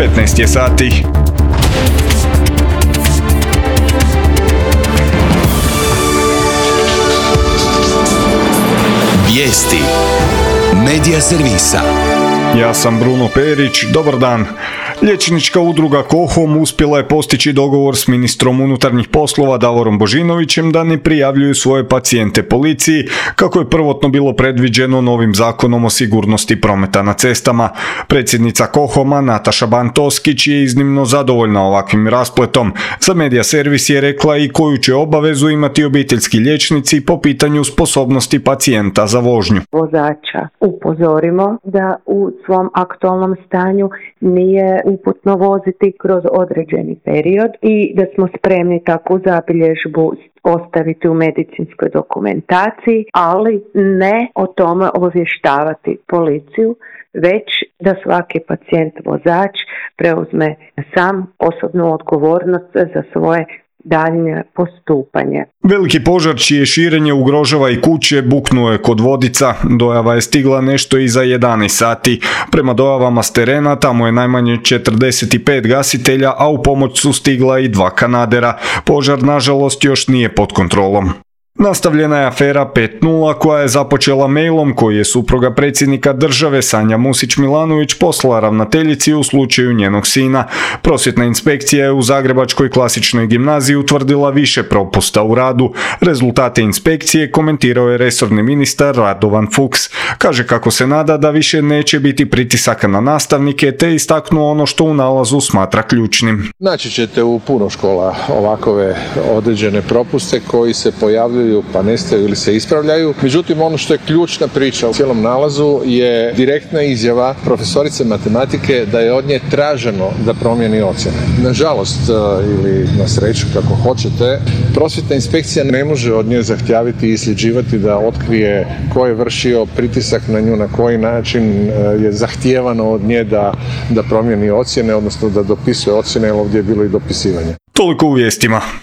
15 je sati. Vijesti Medija servisa. Ja sam Bruno Perić, dobar dan. Liječnička udruga KOHOM uspjela je postići dogovor s ministrom unutarnjih poslova Davorom Božinovićem da ne prijavljuju svoje pacijente policiji, kako je prvotno bilo predviđeno novim zakonom o sigurnosti prometa na cestama. Predsjednica KOHOM-a Nataša Ban-Toskić je iznimno zadovoljna ovakvim raspletom. Za Medija servis je rekla i koju će obavezu imati obiteljski liječnici po pitanju sposobnosti pacijenta za vožnju. Vozača upozorimo da u svom aktualnom stanju nije uputno voziti kroz određeni period i da smo spremni takvu zabilježbu ostaviti u medicinskoj dokumentaciji, ali ne o tome obavještavati policiju, već da svaki pacijent vozač preuzme sam osobnu odgovornost za svoje daljnje postupanje. Veliki požar čije širenje ugrožava i kuće buknuo je kod Vodica. Dojava je stigla nešto iza 11 sati. Prema dojavama s terena tamo je najmanje 45 gasitelja, a u pomoć su stigla i 2 kanadera. Požar nažalost još nije pod kontrolom. Nastavljena je afera 5.0 koja je započela mailom koji je supruga predsjednika države Sanja Musić-Milanović poslala ravnateljici u slučaju njenog sina. Prosvjetna inspekcija je u Zagrebačkoj klasičnoj gimnaziji utvrdila više propusta u radu. Rezultate inspekcije komentirao je resorni ministar Radovan Fuchs. Kaže kako se nada da više neće biti pritisaka na nastavnike, te istaknuo ono što u nalazu smatra ključnim. Naći ćete u puno škola ovakove određene propuste koji se pojavljuju pa nestaju ili se ispravljaju. Međutim, ono što je ključna priča u cijelom nalazu je direktna izjava profesorice matematike da je od nje traženo da promijeni ocjene. Nažalost, ili na sreću kako hoćete, prosvjetna inspekcija ne može od nje zahtijevati i sljeđivati da otkrije ko je vršio pritisak na nju, na koji način je zahtijevano od nje da promijeni ocjene, odnosno da dopisuje ocjene, jer ovdje je bilo i dopisivanje. Toliko u vijestima.